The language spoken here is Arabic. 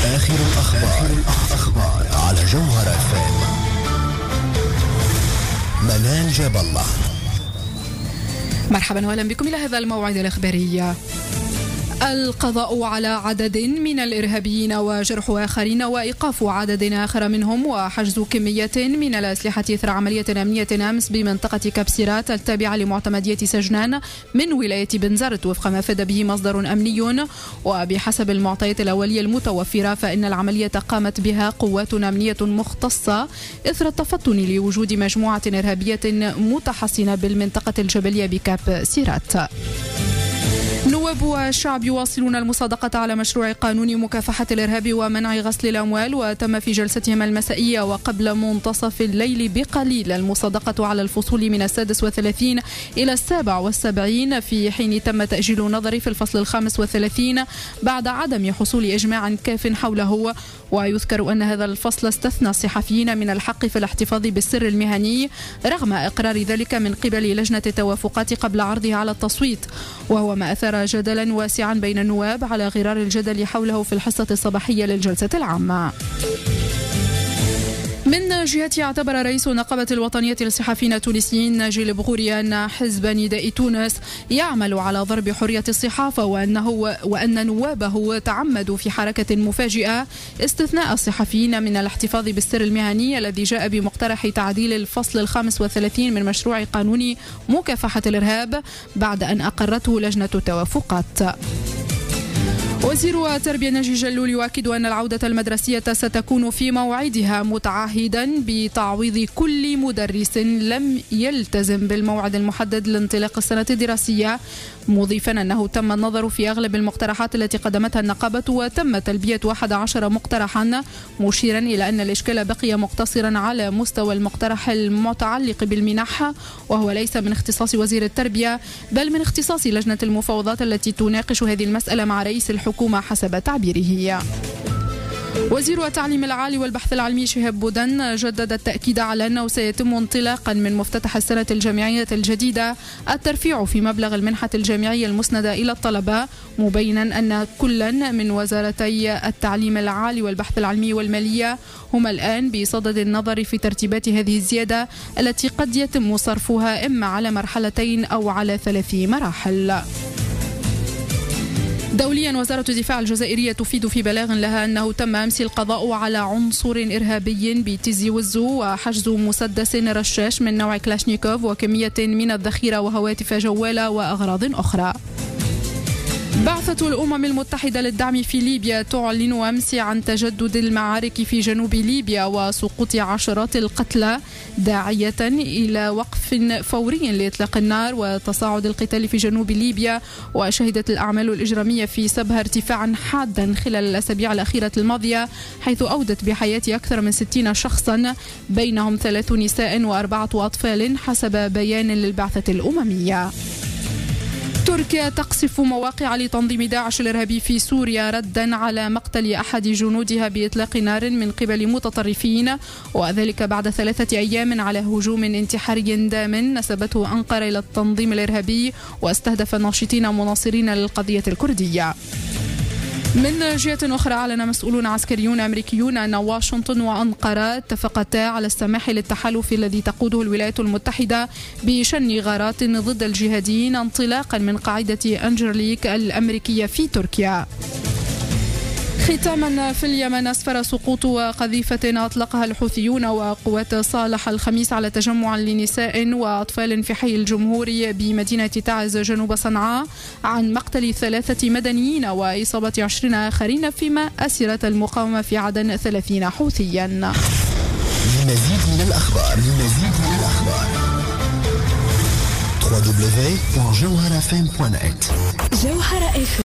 آخر الأخبار على جوهر FM. منال جاب الله. مرحبا واهلا بكم إلى هذا الموعد الإخباري. القضاء على عدد من الإرهابيين وجرح آخرين وإيقاف عدد آخر منهم وحجز كمية من الأسلحة إثر عملية أمنية أمس بمنطقة كبسيرات التابعة لمعتمدية سجنان من ولاية بنزرت وفق ما أفاد به مصدر أمني. وبحسب المعطيات الأولية المتوفرة فإن العملية قامت بها قوات أمنية مختصة إثر التفطن لوجود مجموعة إرهابية متحصنة بالمنطقة الجبلية بكبسيرات. نواب والشعب يواصلون المصادقة على مشروع قانون مكافحة الإرهاب ومنع غسل الأموال، وتم في جلستهم المسائية وقبل منتصف الليل بقليل المصادقة على الفصول من 36 إلى 77 في حين تم تأجيل النظر في الفصل 35 بعد عدم حصول إجماع كاف حوله. ويذكر أن هذا الفصل استثنى الصحفيين من الحق في الاحتفاظ بالسر المهني رغم إقرار ذلك من قبل لجنة التوافقات قبل عرضه على التصويت، وهو ما أثار جدلا واسعا بين النواب على غرار الجدل حوله في الحصة الصباحية للجلسة العامة. من جهته اعتبر رئيس النقابة الوطنية للصحفيين التونسيين ناجي البغوري أن حزب نداء تونس يعمل على ضرب حرية الصحافة وأن نوابه تعمدوا في حركة مفاجئة استثناء الصحفيين من الاحتفاظ بالسر المهني الذي جاء بمقترح تعديل الفصل 35 من مشروع قانون مكافحة الإرهاب بعد أن أقرته لجنة التوافقات. وزير التربية ناجي جلول يؤكد أن العودة المدرسية ستكون في موعدها متعهدا بتعويض كل مدرس لم يلتزم بالموعد المحدد لانطلاق السنة الدراسية، مضيفا أنه تم النظر في أغلب المقترحات التي قدمتها النقابة وتم تلبية 11 مقترحا، مشيرا إلى أن الإشكال بقي مقتصرا على مستوى المقترح المتعلق بالمنح، وهو ليس من اختصاص وزير التربية بل من اختصاص لجنة المفاوضات التي تناقش هذه المسألة مع رئيس الحكومة حسب تعبيره. وزير التعليم العالي والبحث العلمي شهاب بودن جدد التأكيد على أنه سيتم انطلاقا من مفتتح السنة الجامعية الجديدة الترفيع في مبلغ المنحة الجامعية المسندة إلى الطلبة، مبينا أن كلا من وزارتي التعليم العالي والبحث العلمي والمالية هما الآن بصدد النظر في ترتيبات هذه الزيادة التي قد يتم صرفها إما على مرحلتين أو على 3 مراحل. دوليا وزارة الدفاع الجزائرية تفيد في بلاغ لها أنه تم أمس القضاء على عنصر إرهابي بتيزي وزو وحجز مسدس رشاش من نوع كلاشنيكوف وكمية من الذخيرة وهواتف جوالة وأغراض أخرى. بعثة الأمم المتحدة للدعم في ليبيا تعلن أمس عن تجدد المعارك في جنوب ليبيا وسقوط عشرات القتلى، داعية إلى وقف فوري لإطلاق النار وتصاعد القتال في جنوب ليبيا. وشهدت الأعمال الإجرامية في سبها ارتفاعا حادا خلال الأسابيع الأخيرة الماضية، حيث أودت بحياة أكثر من 60 شخصا بينهم 3 نساء و4 أطفال حسب بيان للبعثة الأممية. تركيا تقصف مواقع لتنظيم داعش الإرهابي في سوريا ردا على مقتل أحد جنودها بإطلاق نار من قبل متطرفين، وذلك بعد 3 أيام على هجوم انتحاري دام نسبته أنقرة إلى التنظيم الإرهابي واستهدف ناشطين مناصرين للقضية الكردية. من جهة أخرى أعلن مسؤولون عسكريون أمريكيون أن واشنطن وأنقرة اتفقتا على السماح للتحالف الذي تقوده الولايات المتحدة بشن غارات ضد الجهاديين انطلاقا من قاعدة أنجرليك الأمريكية في تركيا. ختاما في اليمن، أسفر سقوط قذيفة أطلقها الحوثيون وقوات صالح الخميس على تجمع لنساء وأطفال في حي الجمهوري بمدينة تعز جنوب صنعاء عن مقتل 3 مدنيين وإصابة 20 آخرين، فيما أسرت المقاومة في عدن 30 حوثيا. لمزيد من الأخبار www.jawharafm.net.